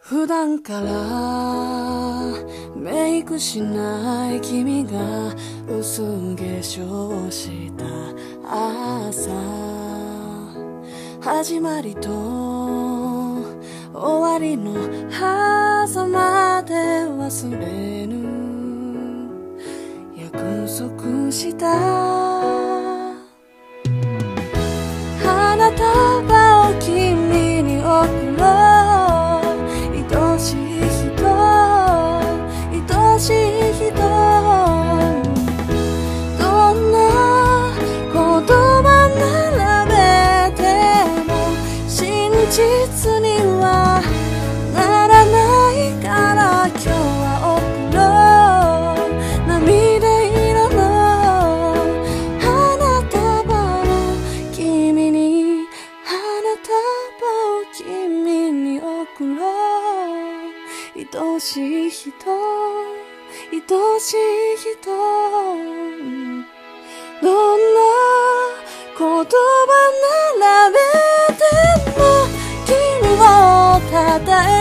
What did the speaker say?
普段からメイクしない君が薄化粧した朝、始まりと終わりの狭間で忘れぬ約束した花束を君に贈ろう、愛しい人、愛しい人、どんな言葉並べても真実にはならないから今日は贈ろう、涙色の花束を君に、花束を君に贈ろう、愛しい人、愛しい人、どんな言葉並べても君をたたえ